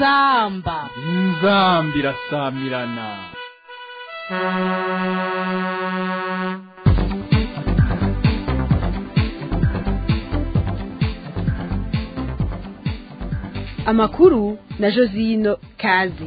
inzamba irasamirana. amakuru na Josino Kazi.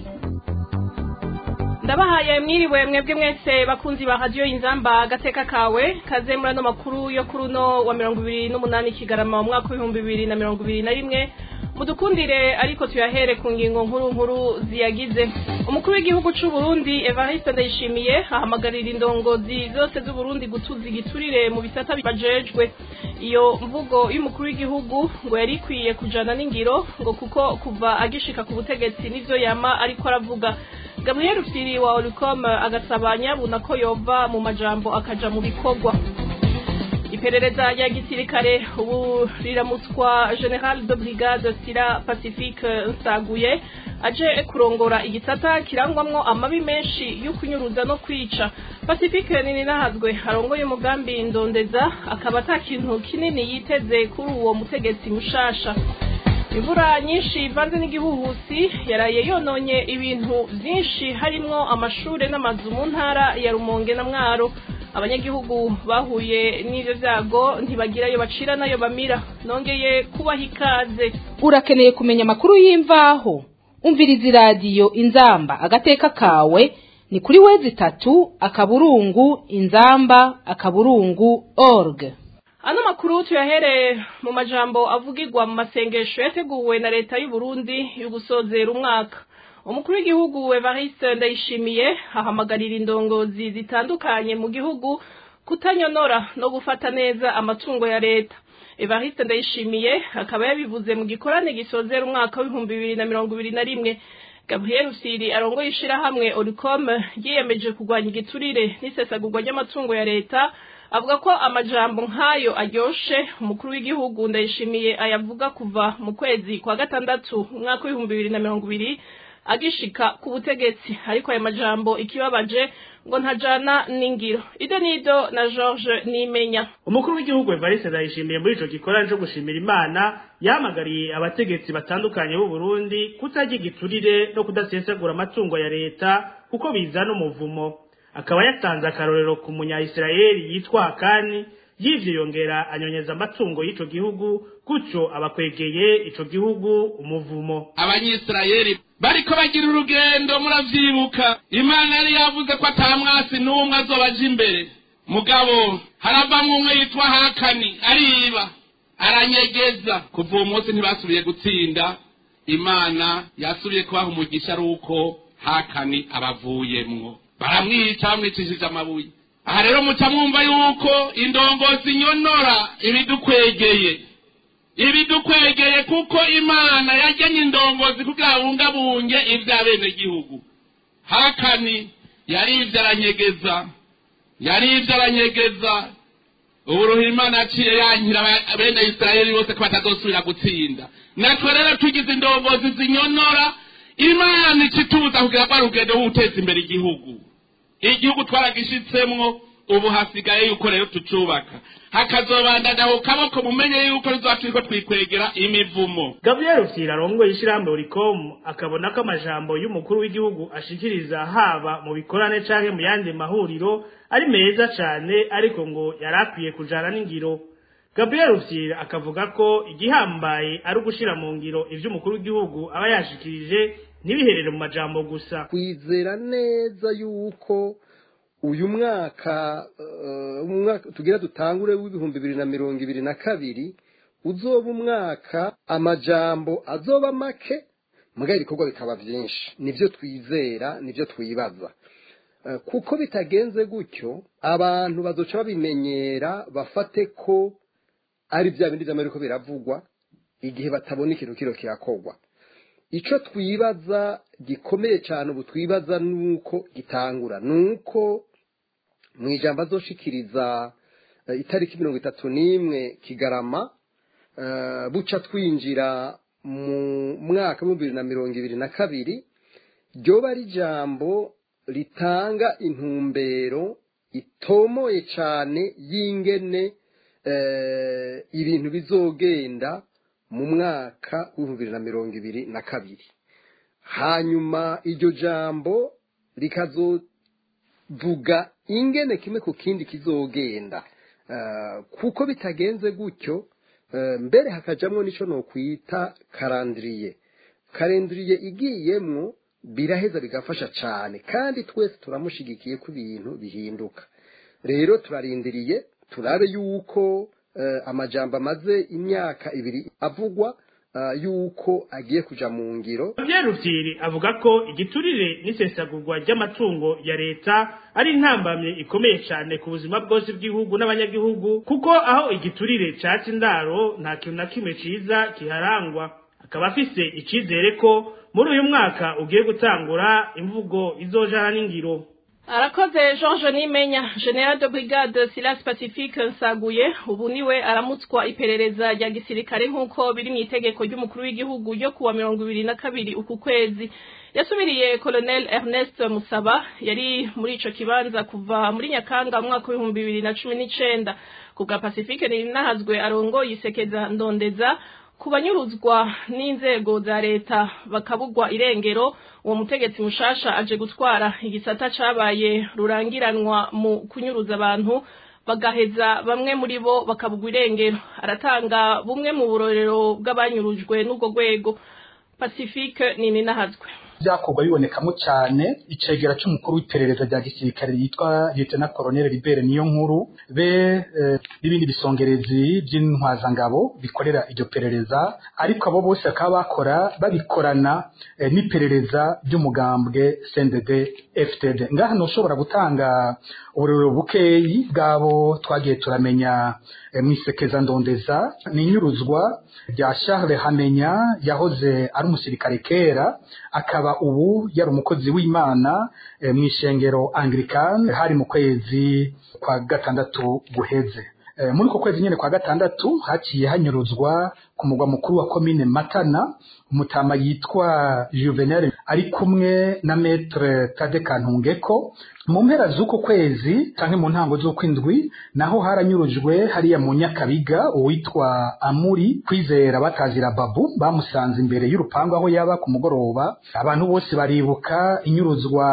Ndabahaye mwiriwe mwebwe mwese bakunzi ba radio Inzamba agateka kawe kaze muri no makuru yo kuruno wa 2028 Kigarama mu mwaka wa 2021 mudukundire ariko tuyahere ku ngingo nkuru ziyagize. Umukuru w'igihugu cy'u Burundi Evariste Ndayishimiye ahamagarira indongozi zose z'u Burundi gutuza igiturire mu bisata bajejwe. Iyo mvugo y'umukuru w'igihugu ngo yari kwiye kujana n'ingiro ngo kuko kuva agishika ku butegetsi nivyo yama ariko aravuga. Gabriel Rufyiri wa Olicom agasabanya bunako yova mu majambo akaja mu bikorwa. Iperereza rya gisirikare ubu riramutswa General de Brigade Sira Pacifique Nsaguye aje kurongora igisata kirangwamwo amabi menshi y'ukunyuruza no kwica. Pacifique nini nahazwe arongoye umugambi ndondeza akaba atakintu kinini yiteze kuri uwo mutegetsi mushasha. Imvura nyinshi ivanze n'igihuhusi yaraye yononye ibintu byinshi harimwo amashure n'amazu mu ntara ya Rumonge na Mwaro. Abanyagihugu bahuye n'ivyo vyago ntibagirayo bacira nayo bamira. Nongeye kubaha ikaze. Urakeneye kumenya amakuru y'imvaho? Umviriza radio Inzamba agateka kawe ni kuri wezi3 akaburungu inzamba.org. Ano makuru tuyahere mu majambo avugirwa mu masengesho yateguwe na leta y'u Burundi yo gusozera umwaka. Umukuru w'igihugu Evariste Ndayishimiye ahamagarira indongozi zitandukanye mu gihugu kutanyonora no gufata neza amatungo ya leta. Evariste Ndayishimiye akaba yabivuze mu gikorane gisozera umwaka wa 2021. Gabriel Rufyiri arongoye ishirahamwe Olicom yiyemeje kurwanya igiturire n'isesagurwa ry'amatungo ya leta. Avuga ko amajambo nkayo aryoshe umukuru w'igihugu Ndayishimiye ayavuga kuva mu kwezi kwa gatandatu umwaka wa 2020 agishika ku butegetsi, ariko aya majambo ikibabaje ngo ntajana n'ingiro. Nido na George Nimenya. Umukuru w'igihugu Evariste Ndayishimiye muri ico gikorane cyo gushimira Imana yamagariye abategetsi batandukanye b'u Burundi kutagira igiturire no kudasesagura amatungo ya leta kuko bizana umuvumo. Akaba yatanze akarorero ku munya-Israeli yitwa Hakani yivyo yongera anyonyeza amatungo y'ico gihugu kuco abakwegeye ico gihugu umuvumo. Abanyisraeli bariko bagira urugendo muravyibuka, Imana yari yavuze ko atamwasi n'umwe azobaje imbere. Mugabo harabamwe umwe yitwa Hakani ariba aranyegeza, kuva uwo munsi ntibasubiye gutsinda. Imana yasubiye kubaha umugisha ari uko Hakani abavuyemwo, baramwica bamwicishije amabuye. Aha rero muca mwumva yuko indongozi nyonora ibidukwegeye kuko Imana yajyanye indongozi kugira bungabunge ivya bene gihugu. Hakani yarivye aranyegeza uburuha Imana aciye yankira bene Israeli bose ko batazosubira gutsinda. Natwe rero tugize indongozi zinyonora, Imana icituza kugira ngo rugendo huteze imbere igihugu twaragishitsemwo. Ubu hasigaye yuko rero tucubaka hakazobandanya ukaboko mumenye yuko rizakiriko twikwegera imivumo. Gabriel Rufyiri arongoye ishirahamwe Olicom akabona ko amajambo y'umukuru w'igihugu ashikiriza haba mu bikorane canke mu yandi mahuriro ari meza cane, ariko ngo yarakwiye kujana n'ingiro. Gabriel Rufyiri akavuga ko igihambaye ari ugushira mu ngiro ivyo umukuru w'igihugu aba yashikirije ntibiherere mu majambo gusa. Kwizera neza yuko uyu mwaka tugira dutangure w'ibihumbi 2022 uzoba umwaka amajambo azoba make mugaye ibikorwa bikaba byinshi. Nivyo twizera, nivyo twibaza, kuko bitagenze gutyo abantu bazoca babimenyera bafate ko ari bya bindi by'ameriko biravugwa igihe batabona ikintu kiro kirakogwa. Ico twibaza gikomeye cyane ubu twibaza nuko gitangura nuko mwijambo azoshikiriza itariki 31 Kigarama buca twinjira mu mwaka wa 2022 ryoba ari jambo ritanga intumbero itomoye cyane y'ingene ibintu bizogenda mu mwaka wa 2022. hanyuma iryo jambo rikazovuga ingene kimwe ku kindi kizogenda kuko bitagenze gutyo mbere hakajamwo nico no kwita karendriye igiyemwo biraheza bigafasha cyane kandi twese turamushigikiye ku bintu bihinduka rero turarindiriye turabe yuko amajambo amaze imyaka 2 avugwa yuko agiye kuja mu ngiro. Rufyiri avuga ko igiturire n'isesagurwa ry'amatungo ya leta ari intambamye ikomeye cyane ku buzima bwose bw'igihugu n'abanyagihugu kuko aho igiturire cyatsi ndaro nta kintu na kimwe ciza kiharangwa. Akaba afise icizere ko muri uyu mwaka ugiye gutangura imvugo izojana n'ingiro. Arakoze Jean Nimenya, General de Brigade Silas Pacifique Nsaguye, ubu niwe aramutswa iperereza rya gisirikare nkuko biri mu itegeko ry'umukuru w'igihugu ryo kuwa 22 uku kwezi. Yasubiriye Colonel Ernest Musaba yari muri ico kibanza kuva muri Nyakanga mu mwaka wa 2019. Kubwa Pacifique Ninahazwe arongoye isekeza ndondeza kubanyuruzwa n'inzego za leta bakabugwa irengero. Uwo mutegetsi mushasha aje gutwara igisata cabaye rurangiranwa mu kunyuruza abantu bagaheza bamwe muri bo bakabugwa irengero. Aratanga bumwe mu burorero bw'abanyurujwe n'ubwo rwego. Pacifique Ninahazwe byakorwa bibonekamo cyane icegera cy'umukuru w'iperereza rya gisirikare yitwa Lieutenant Colonel Libere Niyonkuru n'ibindi bisongerezi by'intwazangabo bikorera iryo perereza ariko abo bose akaba bakora babikorana n'iperereza ry'umugambwe CNDD FDD. Ngaha no ushobora gutanga uburero bukeyi bwabo twagiye turamenya mwisekeza ndondeza n'inyuruzwa rya Charles Hamenya yahoze ari umusirikare kera akaba ubu yari umukozi w'Imana mw'ishengero Anglican hari mu kwezi kwa gatandatu guheze. Muri ko kwezi nyene kwa gatandatu haciye hanyuruzwa ku mugwa mukuru wa commune Matana umutama yitwa Juvenal ari kumwe na Maître Tade Kantungeko. Mu mpera z'uko kwezi canke mu ntango z'ukwindwi naho haranyurujwe hariya mu Nyakabiga uwitwa Amuri Kwizera batazira Babu bamusanze imbere y'urupango aho yaba ku mugoroba. Abantu bose baribuka inyuruzwa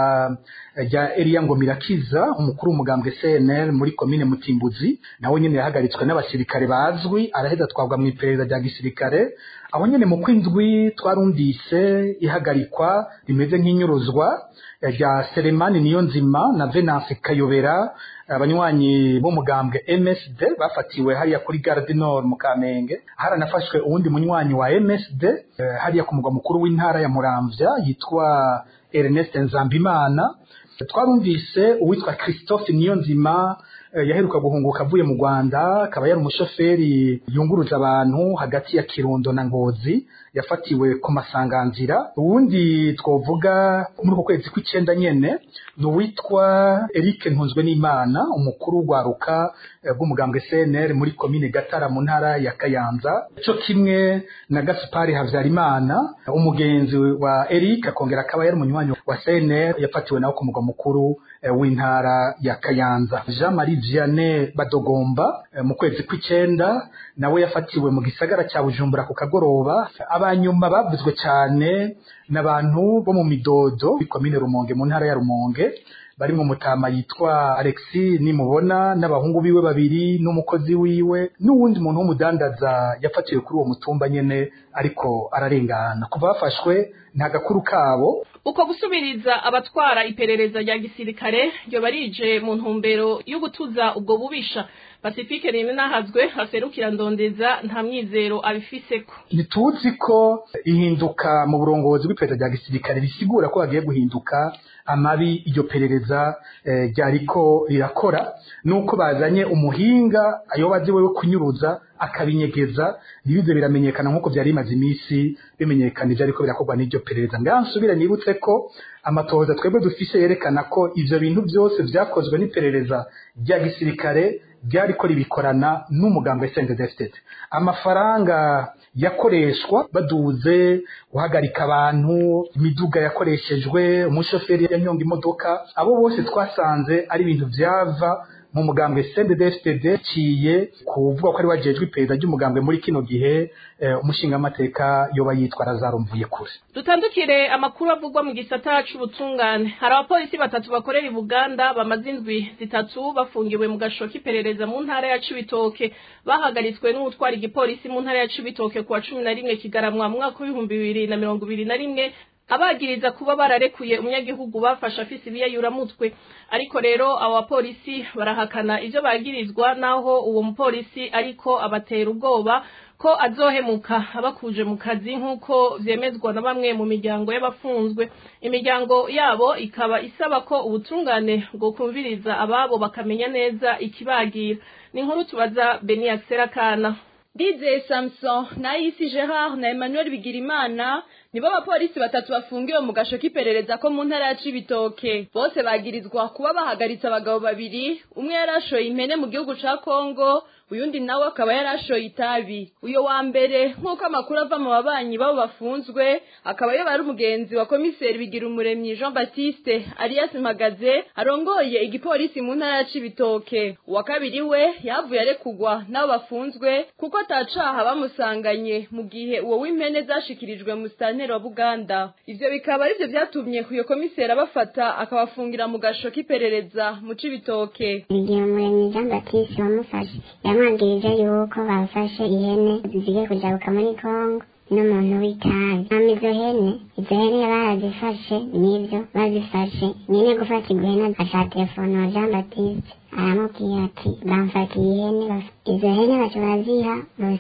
rya Elia Ngomirakiza umukuru w'umugambwe CNL muri commune Mutimbuzi nawe nyene yahagaritswe n'abasirikare bazwi araheza twabwa mu iperereza rya gisirikare. Aho nyene mu kwindwi twarundise ihagarikwa rimeze nk'inyuruzwa rya Selemani Niyonzima na Venance Kayobera abanywanyi bo mugambwe MSD bafatiwe hariya kuri Gare du Nord mu Kamenge. Haranafashwe uwundi munywanyi wa MSD hariya ku mugwa mukuru w'intara ya Muramvya yitwa Ernest Nzambimana. Twarumvise uwitwa Christophe Niyonzima yaheruka guhunguka avuye mu Rwanda akaba yari umushoferi yunguruza abantu hagati ya Kirundo na Ngozi yafatiwe ku masanganzira. Uwundi twovuga muri ko kwezi kw'icenda nyene no witwa Eric Ntunzwe n'Imana umukuru w'Gwaruka bw'umugambwe CNL muri commune Gatara mu ntara ya Kayanza cyo kimwe na Gaspari Havyarimana umugenzi wa Eric akongera akaba yari umunywanyi wa CNL yafatiwe nawo ku mugwa mukuru w'intara ya Kayanza. Jean Marie Vianney Badogomba mu kwezi kw'icenda nawe yafatiwe mu gisagara cya Bujumbura ku kagoroba. Abanyuma bavuzwe cyane n'abantu bo mu Midodo bikomine Rumonge mu ntara ya Rumonge bari mu mutama yitwa Alexis Nimubona n'abahungu biwe babiri n'umukozi wiwe n'uwundi muntu w'umudandaza yafatiwe kuri uwo mutumba nyene ariko ararengana kuva bafashwe nta gakuru kabo. Uko gusubiriza abatwara iperereza rya gisirikare ryo barije mu ntumbero yo gutuza ubwo bubisha. Pacifique Ninahazwe aserukira ndondeza nta mwizero abifiseko. Nituzi ko ihinduka mu burongozi bw'iperereza rya gisirikare bisigura ko bagiye guhinduka amabi iryo perereza ryariko rirakora nuko bazanye umuhinga ayo bazi wewe kunyuruza akabinyegeza nibize biramenyekana nkuko byari imaze imisi bimenyekana ivyo ariko birakorwa n'iryo perereza. Ngansubire nibutse ko amatohoza twebwe dufise yerekana ko ivyo bintu byose vyakozwe n'iperereza rya gisirikare byariko ribikorana n'umugambwe CNDD-FDD. Amafaranga yakoreshwa baduze guhagarika abantu imiduga yakoreshejwe umushoferi yanyonga imodoka abo bose twasanze ari ibintu byava mu mugambwe CNDD-FDD ciye kuvuga ko ari wajejwe iperereza ry'umugambwe muri kino gihe umushingamateka yoba yitwa Lazaro Mvuyekure. Dutandukire amakuru avugwa mu gisata c'ubutungane. Hari abapolisi batatu bakorera i Buganda bamaze indwi zitatu bafungiwe mu gasho k'iperereza mu ntara ya Cibitoke, bahagaritswe n'utwara igipolisi mu ntara ya Cibitoke kuwa 11 Kigarama mu mwaka wa 2021 abagiriza kuba bararekuye umunyagihugu bafasha afise ibiyayuramutwe. Ariko rero abo bapolisi barahakana ivyo bagirizwa, naho uwo mupolisi ariko abatera ubwoba ko azohemuka abakuje mu kazi nk'uko vyemezwa na bamwe mu miryango y'abafunzwe. Imiryango yabo ikaba isaba ko ubutungane bwo kumviriza ababo bakamenya neza ikibagira. Ni inkuru tubaza Benia Serakana. DJ Samson na Isi Gerard na Emmanuel Bigirimana nibo bapolisi batatu bafungiwe mu gasho k'iperereza ko mu ntara ya Cibitoke. Bose bagirizwa kuba bahagaritse abagabo babiri, umwe yarashoye impene mu gihugu ca Kongo, uyundi nawe akaba yarashoye itabi. Uyo wa mbere nk'uko amakuru ava mu babanyi babo bafunzwe, akaba yo bari umugenzi wa komiseri Bigirumuremyi Jean Baptiste alias Magaze arongoye igipolisi mu ntara ya Cibitoke. Uwa kabiri we yavuye arekugwa nabo bafunzwe kuko atacaha bamusanganye mu gihe uwo w'impene zashikirijwe mu stantero wa Buganda. Ivyo bikaba arivyo vyatumye uyo komiseri abafata akabafungira mu gasho k'iperereza mu Cibitoke. Bigirumuremyi Jean Baptiste wamufashe yamwangirije yuko bafashe ihene zigiye kujabuka muri Kongo n'umuntu w'itabi. Izo hene barazifashe, nivyo bazifashe nyene gufata ihene aca telefone wa Jean Baptiste aramubwira ati bamfatiye ihene. Izo hene baca baraziha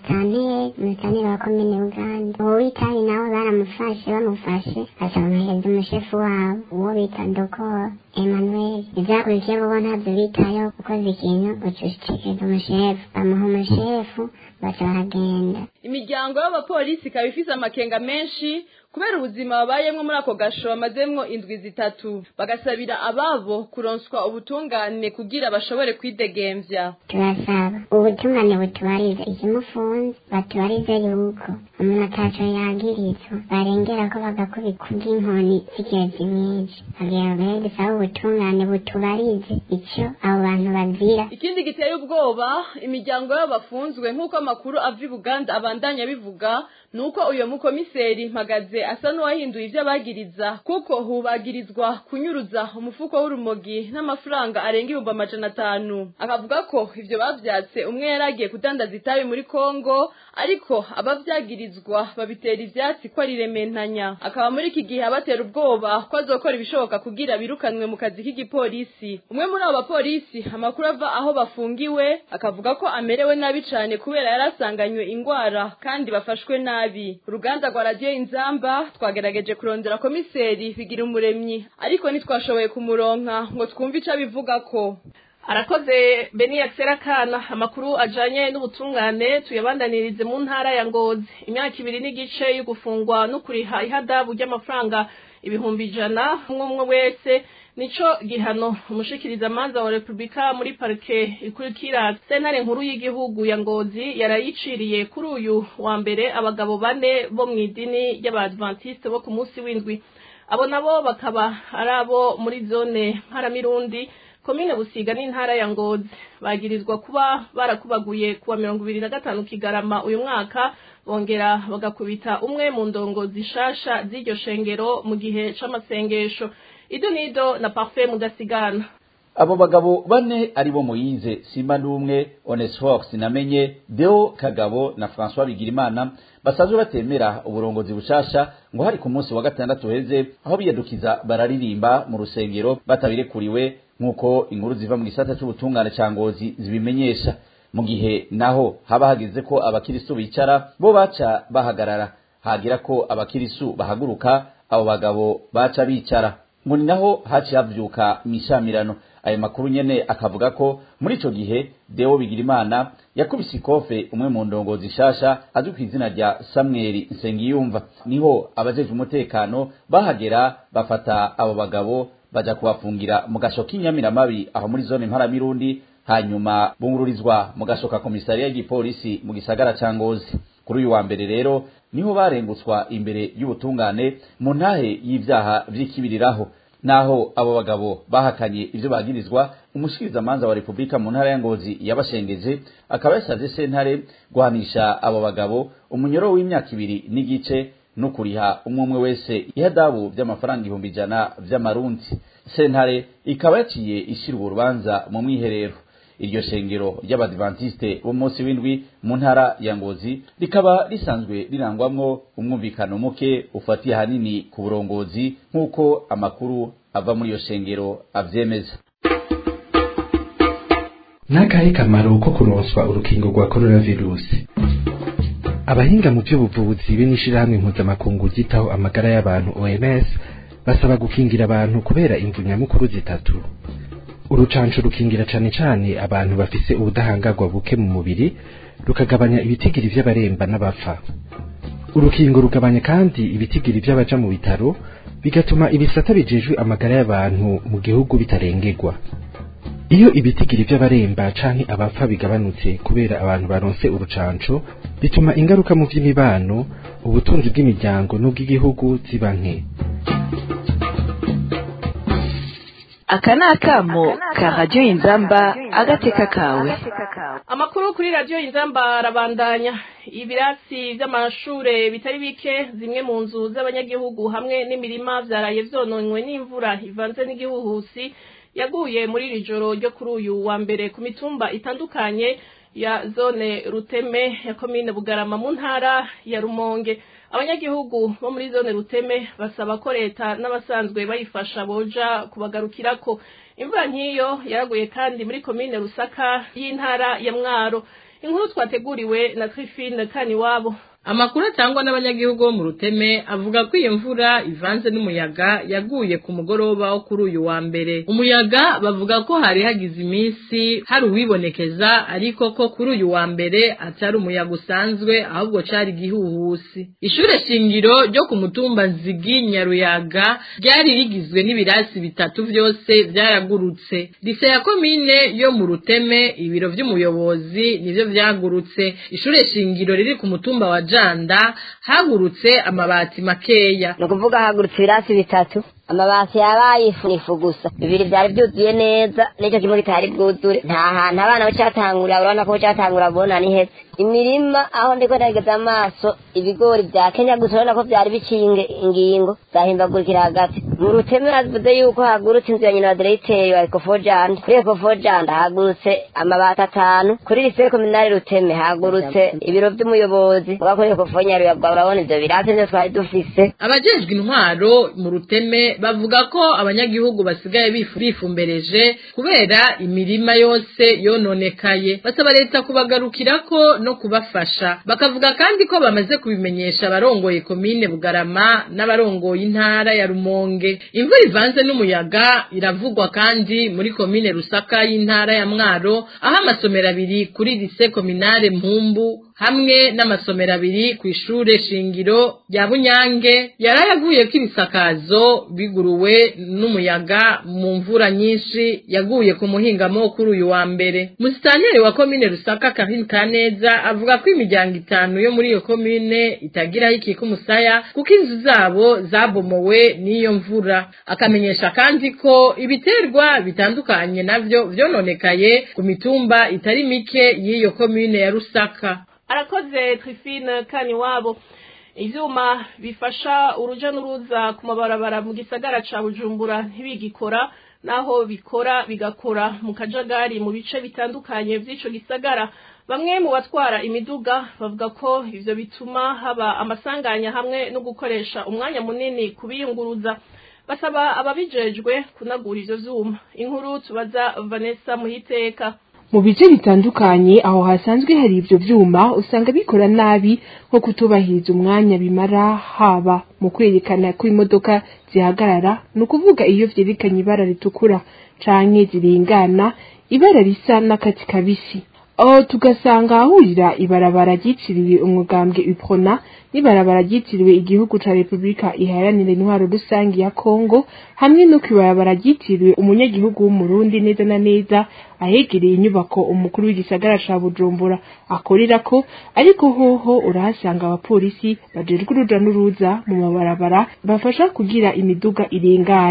musitanteri wa komine Uganda. Uwo w'itabi nawe bamufashe aca bamuhereza umushefu wabo uwo bita Dokoro Emmanuel. Ivyakurikiye bobo ntavyo bitayeho kuko ikintu ucushikiriza umushefu, bamuha umushefu baca baragenda. Imiryango y'abapolisi ikaba ifise amakenga menshi kubera ubuzima babayemwo muri ako gasho bamazemwo indwi zitatu, bagasabira ababo kuronswa ubutungane kugira bashobore kwidegemvya. Turasaba ubutungane butubarize ikimufunze, batubarize yuko umuntu ataco yagirizwa, barengera ko bagakubita inkoni z'ikirezi nyinshi. Agira ngo dusaba ubutungane butubarize ico abo bantu bazira. Ikindi giteye ubwoba imiryango y'abo bafunzwe nk'uko amakuru ava i Buganda abandanya bivuga, nuko uyo mukomiseri Magaze asa n'uwahinduye ivyo abagiriza, kuko hubagirizwa kunyuruza umufuko w'urumogi n'amafaranga arenga 500. Akavuga ko ivyo bavyatse umwe yaragiye kudandaza itabi muri Kongo, ariko abavyagirizwa babitera ivyatsi ko ari rementanya. Akaba muri iki gihe abatera ubwoba ko azokora ibishoboka kugira birukanwe mu kazi k'igipolisi. Umwe muri abo bapolisi amakuru ava aho bafungiwe akavuga ko amerewe nabi cane kubera yarasanganywe ingwara kandi bafashwe nabi. Uruganda rwa Radio Inzamba twagerageje kurondera komiseri Bigirumuremyi ariko ntitwashoboye kumuronka ngo twumve ico bivuga ko. Arakoze Benia Serakana. Amakuru ajanye n'ubutungane tuyabandanirize mu ntara ya Ngozi. Imyaka 2 n'igice yo gufungwa no kuriha ihadabu ry'amafaranga 100 umwe wese nico gihano umushikiriza manza wa Republika muri parke ikurikira sentare nkuru y'igihugu ya Ngozi yarayiciriye kuri uyu wa mbere abagabo 4 bo mw'idini y'Abadventiste bo ku munsi w'indwi. Abo nabo bakaba arabo muri zone Mparamirundi komine Busiga n'intara ya Ngozi. Bagirizwa kuba barakubaguye kuwa 25 Kigarama uyu mwaka, bongera bagakubita umwe mu ndongo zishasha z'iryo shengero mu gihe c'amasengesho. Idonido na Parfait Mudasigana. Abo bagabo 4 aribo Moyize Simba n'umwe, Onesfox namenye, Deo Kagabo na François Bigirimana basanzwe batemera uburongozi bushasha ngo hari ku munsi wa 6 heze aho biyadukiza bararirimba mu rusengero batabirekuriwe nkuko inkuru ziva mu gisata cy'ubutungane ca Ngozi zibimenyesha. Mu gihe naho haba hageze ko abakirisu bicara bo baca bahagarara, hagira ko abakirisu bahaguruka abo bagabo baca bicara. Ngo naho haci havyuka mishamirano. Ayo makuru nyene akavuga ko muri ico gihe Deo Bigirimana yakubise ikofe umwe mu ndongozi shasha azwi kw'izina rya Samuel Nsengiyumva. Niho abajeje umutekano bahagera bafata abo bagabo baja kubafungira mu gasho k'Inyamiramabi aho muri zone Mparamirundi, hanyuma bungururizwa mu gasho ka komisariya y'igipolisi mu gisagara ca Ngozi. Kuri uyu wa mbere rero niho barengutswa imbere y'ubutungane mu ntahe y'ivyaha vy'ikibiriraho. naho abo bagabo bahakanye ivyo bagirizwa umushikirizamanza wa Republika mu ntara ya Ngozi yabashengeje akaba yasavye sentare guhanisha abo bagabo umunyoro w'imyaka 2 n'igice no kuriha umwe wese ihadabu by'amafaranga 100 vy'amarundi. Sentare ikaba yaciye ishira urubanza mu mwiherero. Iryo shengero ry'abadventiste bo munsi w'indwi mu ntara ya Ngozi rikaba risanzwe rirangwamwo umwumvikano muke ufatiye hanini ku burongozi nk'uko amakuru ava muri iyo shengero avyemeza. Nakahe kamaro ko kuronswa urukingo rwa coronavirus? Abahinga mu by'ubuvuzi b'inishirahamwe mpuzamakungu zitaho amagara y'abantu OMS basaba gukingira abantu kubera imvu nyamukuru zitatu. Urucanco rukingira cane abantu bafise ubudahangarwa buke mu mubiri, rukagabanya ibitigiri vy'abaremba n'abapfa. Urukingo rugabanya kandi ibitigiri vy'abaja mu bitaro, bigatuma ibisata bijejwe amagara y'abantu mu gihugu bitarengerwa. Iyo ibitigiri vy'abaremba canke abapfa bigabanutse kubera abantu baronse urucanco, bituma ingaruka mu vy'imibano, ubutunzi bw'imiryango n'ubw'igihugu ziba nke. Akanakamo ka Radio Inzamba agateka kawe. Amakuru kuri Radio Inzamba arabandanya. Ibirasi by'amashure bitari bike zimwe mu nzu z'abanyagihugu hamwe n'imirima vyaraye vyononwe n'imvura ivanze n'igihuhusi yaguye muri iri joro ryo kuri uyu wa mbere ku mitumba itandukanye ya zone Ruteme ya komine Bugarama mu ntara ya Rumonge. Abanyagihugu bo muri zone Ruteme basaba ko leta n'abasanzwe bayifasha boja kubagarukirako. Imvura nk'iyo yaraguye kandi muri komine Rusaka y'intara ya Mwaro. Inkuru twateguriwe na Trifine Kaniwabo. Amakuru atangwa n'abanyagihugu bo mu Ruteme avuga ko iyo mvura ivanze n'umuyaga yaguye ku mugoroba wo kuri uyu wa mbere. Umuyaga bavuga ko hari hagize iminsi hari uwibonekeza ariko ko kuri uyu wa mbere atari umuyaga usanzwe ahubwo cari gihuhusi. Ishure shingiro ryo ku mutumba Nzigi Nyaruyaga ryari rigizwe n'ibirasi bitatu vyose vyaragurutse. Lise ya komine yo mu Ruteme ibiro vy'umuyobozi nivyo vyagurutse. Ishure shingiro riri ku mutumba wa Janda hagurutse amabati makeya. No kuvuga hagurutse ibirasi bitatu. Amabati yabaye ifu gusa. Bibiri byari byuzuye neza n'icyo kimwe kitari bwuzure. Nta hantu abana bacatangura urabona ko bacatangura bona ni hetse. Imirima aho ndiko ndageza amaso ibigori bya Kenya gusa urabona ko byari bicinge ingingo zahimbagurikira hagati. Mu Ruteme havuze yuko hagurutse inzu ya nyina wa Directeur wa Ecofojand. Kuri Ecofojand hagurutse amabati 5. Kuri Lycée Communale Ruteme hagurutse ibiro by'umuyobozi. Kuri Ecofonyari urabona ivyo birasi byo twari dufise. Abajejwe intwaro mu Ruteme bavuga ko abanyagihugu basigaye bifumbereje kubera imirima yose yononekaye. Basaba leta kubagarukirako no kubafasha. Bakavuga kandi ko bamaze kubimenyesha abarongoye komine Bugarama n'abarongoye intara ya Rumonge. Imvura ivanze n'umuyaga iravugwa kandi muri komine Rusaka y'intara ya Mwaro aho amasomero 2 kuri Lycée Communale Mpumbu hamwe n'amasomero 2 ku ishure shingiro rya Bunyange yarayaguye k'ibisakazo biguruwe n'umuyaga mu mvura nyinshi yaguye ku muhingamo kuri uyu wa mbere. Musitanteri wa komine Rusaka Karin Kaneza avuga ko imiryango 5 yo muri iyo komine itagira iki kumusaya kuko inzu zabo zabomowe n'iyo mvura. Akamenyesha kandi ko ibiterwa bitandukanye navyo vyononekaye ku mitumba itari mike y'iyo komine ya Rusaka. Arakoze Trifine Kaniwabo. Ivyuma bifasha uruja n'uruza ku mabarabara mu gisagara ca Bujumbura ntibigikora, naho bikora bigakora mu kajagari mu bice bitandukanye vy'ico gisagara. Bamwe mu batwara imiduga bavuga ko ivyo bituma haba amasanganya hamwe no gukoresha umwanya munini kubiyunguruza. Basaba ababijejwe kunagura ivyo vyuma. Inkuru tubaza Vanessa Muhiteka. Mu bice bitandukanye aho hasanzwe hari ivyo vyuma usanga bikora nabi nko kutubahiriza umwanya bimara, haba mu kwerekana ko imodoka zihagarara, no kuvuga iyo vyerekanye ibara ritukura canke ziringana ibara risa n'akati kabisi. Aho tugasanga ahurira ibarabara ryitiriwe umugambwe UPRONA n'ibarabara ryitiriwe igihugu ca Republika iharanira intwaro rusangi ya Kongo, hamwe no kwibarabara ryitiriwe umunyagihugu w'umurundi neza na neza ahegereye inyubako umukuru w'igisagara ca Bujumbura akorerako. Ariko hoho urahasanga abapolisi bajejwe uruja n'uruza mu mabarabara bafasha kugira imiduga irengane.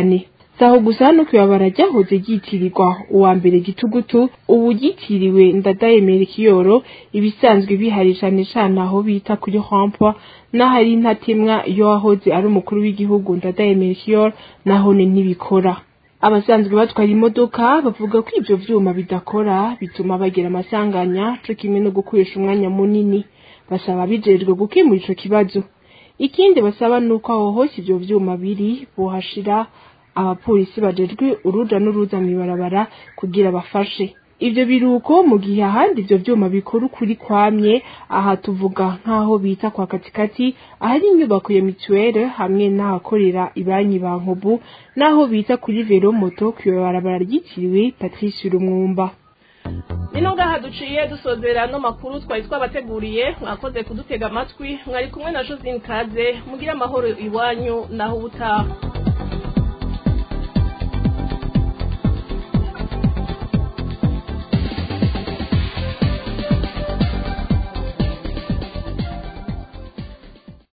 saho gusa no kwibabara ryahoze ryitirirwa uwa mbere gitugutu ubu ryitiriwe Ndadaye Melchior ibisanzwe bihari cane cane aho bita kuri Hampa n'ahari ntatemwa iyo wahoze ari umukuru w'igihugu Ndadaye Melchior naho ntibikora. Abasanzwe batwara imodoka bavuga ko ivyo vyuma bidakora bituma bagira amasanganya co kimwe no gukoresha umwanya munini. Basaba bijejwe gukemura ico kibazo. Ikindi basaba nuko aho hose ivyo vyuma biri bohashira abapolisi bajejwe uruja n'uruza mw'ibarabara kugira bafashe. Ivyo biruko mu gihe ahandi ivyo vyuma bikora ukuri kwamye, aha tuvuga nk'aho bita kwa katikati ahari inyubako ya mituwere hamwe n'ahakorera ibanyi ba Nkobu n'aho bita kuri vero moto kw'ibarabara ryitiriwe Patrice Lumumba. Nino ngaha duciye dusozera no makuru twari twabateguriye, mwakoze kudutega amatwi, mwari kumwe na Josine Kaze, mugira amahoro iwanyu naho ubutaha.